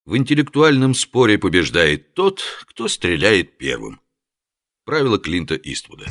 В интеллектуальном споре побеждает тот, кто стреляет первым. Правило Клинта Иствуда.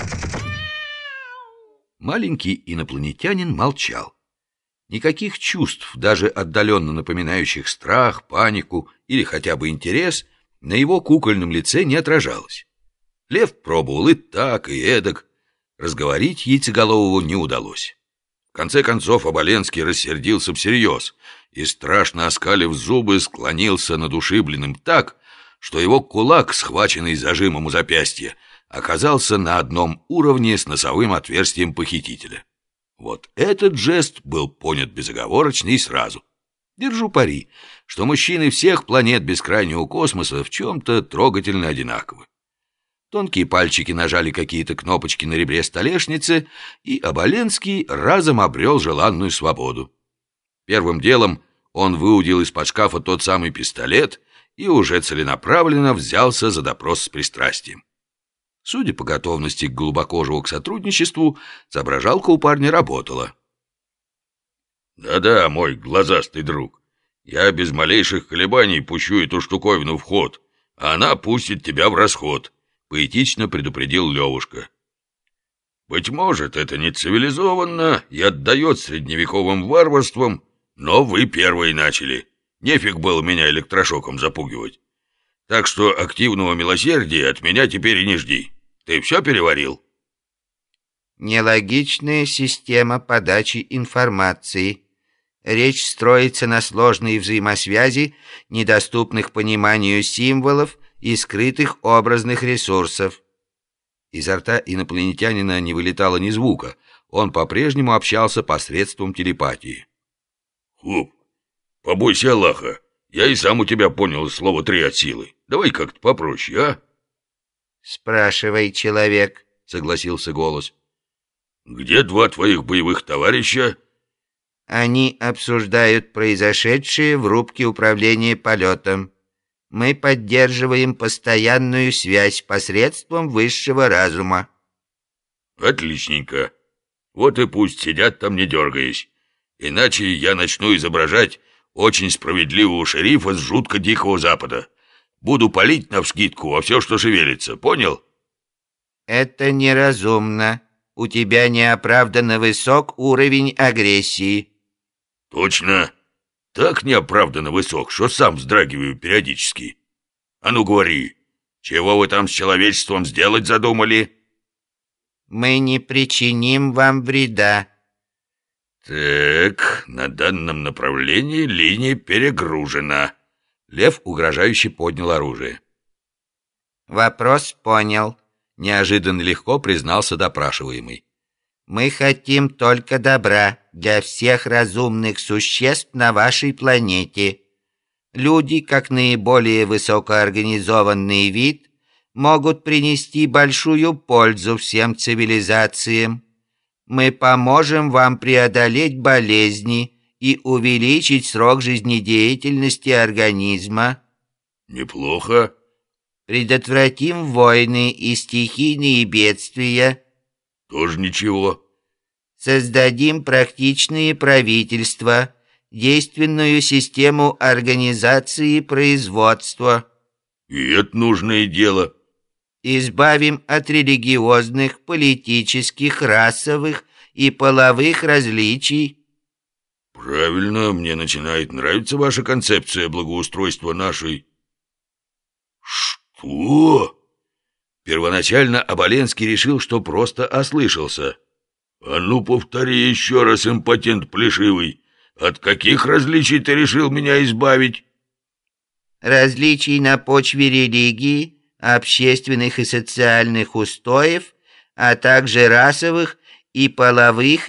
Маленький инопланетянин молчал. Никаких чувств, даже отдаленно напоминающих страх, панику или хотя бы интерес, на его кукольном лице не отражалось. Лев пробовал и так, и эдак. Разговорить яйцеголового не удалось. В конце концов Оболенский рассердился всерьез и, страшно оскалив зубы, склонился над ушибленным так, что его кулак, схваченный зажимом у запястья, оказался на одном уровне с носовым отверстием похитителя. Вот этот жест был понят безоговорочно и сразу. Держу пари, что мужчины всех планет бескрайнего космоса в чем-то трогательно одинаковы. Тонкие пальчики нажали какие-то кнопочки на ребре столешницы, и Оболенский разом обрел желанную свободу. Первым делом он выудил из-под шкафа тот самый пистолет и уже целенаправленно взялся за допрос с пристрастием. Судя по готовности глубокожего к сотрудничеству, соображалка у парня работала. «Да-да, мой глазастый друг, я без малейших колебаний пущу эту штуковину в ход, а она пустит тебя в расход», — поэтично предупредил Левушка. «Быть может, это не цивилизованно и отдает средневековым варварством, но вы первые начали. Нефиг было меня электрошоком запугивать. Так что активного милосердия от меня теперь и не жди. Ты все переварил?» Нелогичная система подачи информации. Речь строится на сложной взаимосвязи недоступных пониманию символов и скрытых образных ресурсов. Изо рта инопланетянина не вылетало ни звука. Он по-прежнему общался посредством телепатии. «Хуп, побойся Аллаха. Я и сам у тебя понял слово 3 от силы. Давай как-то попроще, а?» «Спрашивай, человек», — согласился голос. «Где 2 твоих боевых товарища?» «Они обсуждают произошедшее в рубке управления полетом. Мы поддерживаем постоянную связь посредством высшего разума». «Отличненько. Вот и пусть сидят там, не дергаясь. Иначе я начну изображать очень справедливого шерифа с жутко дикого запада. Буду палить навскидку во все, что шевелится, понял?» «Это неразумно. У тебя неоправданно высок уровень агрессии». «Точно. Так неоправданно высок, что сам вздрагиваю периодически. А ну говори, чего вы там с человечеством сделать задумали?» «Мы не причиним вам вреда». «Так, на данном направлении линия перегружена». Лев угрожающе поднял оружие. «Вопрос понял», — неожиданно легко признался допрашиваемый. «Мы хотим только добра для всех разумных существ на вашей планете. Люди, как наиболее высокоорганизованный вид, могут принести большую пользу всем цивилизациям. Мы поможем вам преодолеть болезни и увеличить срок жизнедеятельности организма». «Неплохо». «Предотвратим войны и стихийные бедствия». «Тоже ничего». «Создадим практичные правительства, действенную систему организации производства». «И это нужное дело». «Избавим от религиозных, политических, расовых и половых различий». «Правильно, мне начинает нравиться ваша концепция благоустройства нашей...» «Что?» Первоначально Оболенский решил, что просто ослышался. «А ну, повтори еще раз, импотент плешивый. От каких различий ты решил меня избавить?» «Различий на почве религии, общественных и социальных устоев, а также расовых и половых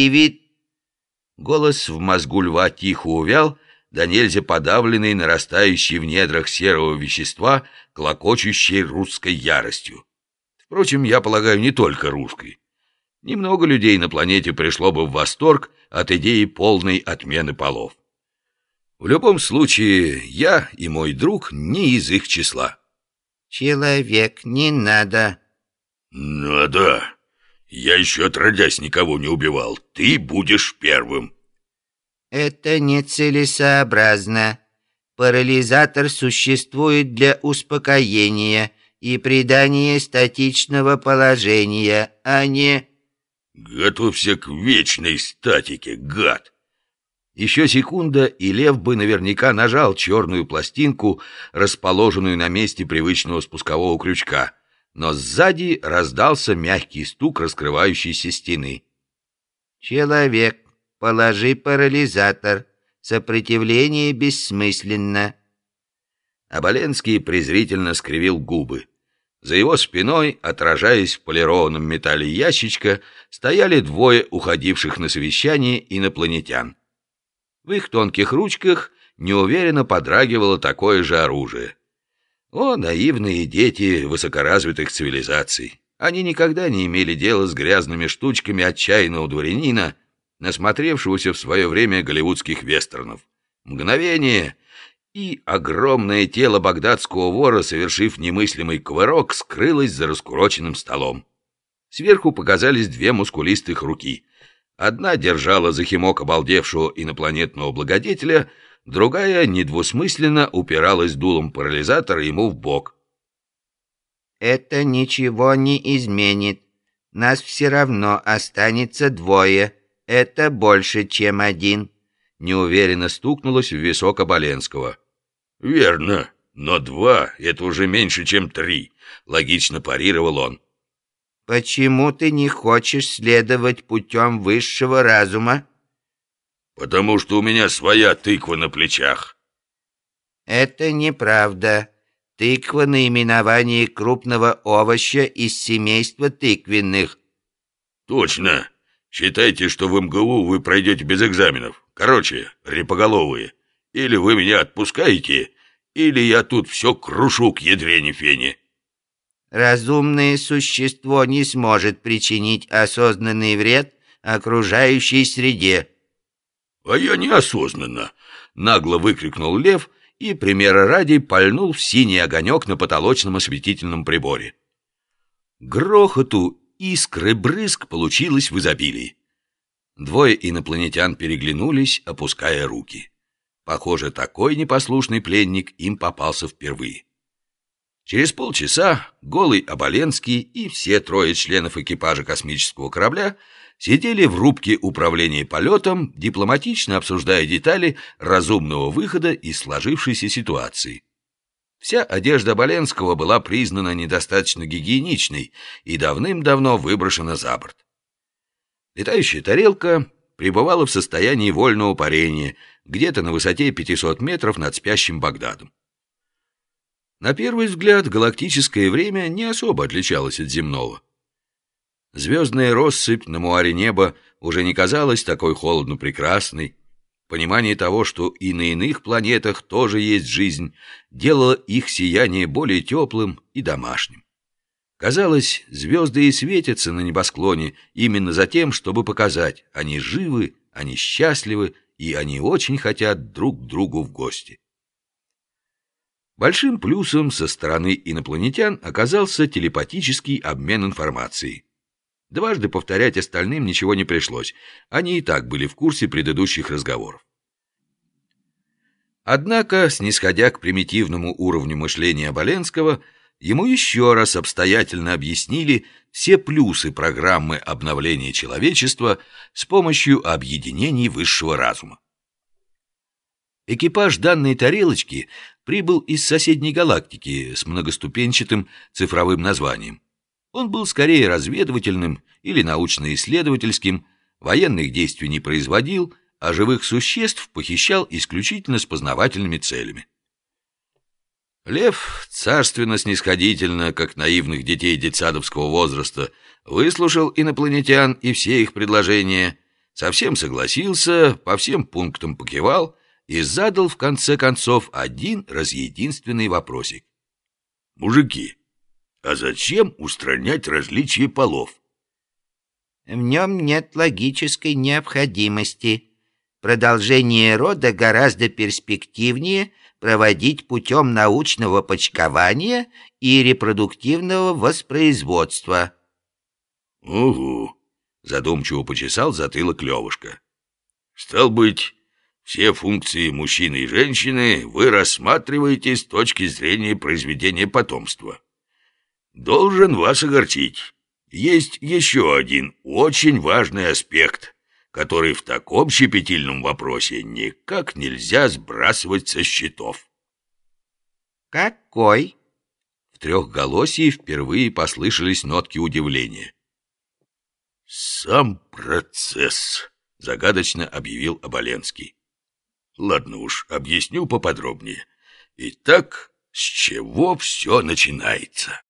Голос в мозгу льва тихо увял, да нельзя подавленный, нарастающий в недрах серого вещества, клокочущей русской яростью. Впрочем, я полагаю, не только русской. Немного людей на планете пришло бы в восторг от идеи полной отмены полов. В любом случае, я и мой друг не из их числа. «Человек, не надо». «Надо. Я еще отродясь никого не убивал. Ты будешь первым». «Это нецелесообразно. Парализатор существует для успокоения и придания статичного положения, а не... Готовься к вечной статике, гад! Еще секунда, и Лев бы наверняка нажал черную пластинку, расположенную на месте привычного спускового крючка, но сзади раздался мягкий стук раскрывающейся стены. «Человек, положи парализатор. Сопротивление бессмысленно». Оболенский презрительно скривил губы. За его спиной, отражаясь в полированном металле ящичка, стояли двое уходивших на совещание инопланетян. В их тонких ручках неуверенно подрагивало такое же оружие. О, наивные дети высокоразвитых цивилизаций! Они никогда не имели дела с грязными штучками отчаянного дворянина, насмотревшегося в свое время голливудских вестернов. Мгновение, и огромное тело багдадского вора, совершив немыслимый кувырок, скрылось за раскуроченным столом. Сверху показались две мускулистых руки. Одна держала за химок обалдевшего инопланетного благодетеля, другая недвусмысленно упиралась дулом парализатора ему в бок. «Это ничего не изменит. Нас все равно останется двое. Это больше, чем один», — неуверенно стукнулось в висок Оболенского. «Верно, но 2 — это уже меньше, чем 3», — логично парировал он. «Почему ты не хочешь следовать путем высшего разума?» «Потому что у меня своя тыква на плечах». «Это неправда. Тыква — наименование крупного овоща из семейства тыквенных». «Точно. Считайте, что в МГУ вы пройдете без экзаменов. Короче, репоголовые. Или вы меня отпускаете, или я тут все крушу к ядрене фени». «Разумное существо не сможет причинить осознанный вред окружающей среде». «А я неосознанно», — нагло выкрикнул Лев и, примера ради, пальнул в синий огонек на потолочном осветительном приборе. Грохоту, искры, брызг получилось в изобилии. Двое инопланетян переглянулись, опуская руки. Похоже, такой непослушный пленник им попался впервые. Через полчаса голый Оболенский и все 3 членов экипажа космического корабля сидели в рубке управления полетом, дипломатично обсуждая детали разумного выхода из сложившейся ситуации. Вся одежда Оболенского была признана недостаточно гигиеничной и давным-давно выброшена за борт. Летающая тарелка пребывала в состоянии вольного парения где-то на высоте 500 метров над спящим Багдадом. На первый взгляд галактическое время не особо отличалось от земного. Звездная россыпь на муаре неба уже не казалась такой холодно прекрасной. Понимание того, что и на иных планетах тоже есть жизнь, делало их сияние более теплым и домашним. Казалось, звезды и светятся на небосклоне именно за тем, чтобы показать: они живы, они счастливы, и они очень хотят друг к другу в гости. Большим плюсом со стороны инопланетян оказался телепатический обмен информацией. Дважды повторять остальным ничего не пришлось, они и так были в курсе предыдущих разговоров. Однако, снисходя к примитивному уровню мышления Оболенского, ему еще раз обстоятельно объяснили все плюсы программы обновления человечества с помощью объединений высшего разума. Экипаж данной тарелочки прибыл из соседней галактики с многоступенчатым цифровым названием. Он был скорее разведывательным или научно-исследовательским, военных действий не производил, а живых существ похищал исключительно с познавательными целями. Лев царственно-снисходительно, как наивных детей детсадовского возраста, выслушал инопланетян и все их предложения, совсем согласился, по всем пунктам покивал и задал в конце концов один разъединственный вопросик. «Мужики, а зачем устранять различия полов?» «В нем нет логической необходимости. Продолжение рода гораздо перспективнее проводить путем научного почкования и репродуктивного воспроизводства». «Угу», — задумчиво почесал затылок Левушка. «Стал быть, Все функции мужчины и женщины вы рассматриваете с точки зрения произведения потомства. Должен вас огорчить. Есть еще один очень важный аспект, который в таком щепетильном вопросе никак нельзя сбрасывать со счетов. Какой? В трехголосии впервые послышались нотки удивления. «Сам процесс», — загадочно объявил Оболенский. «Ладно уж, объясню поподробнее. Итак, с чего все начинается?»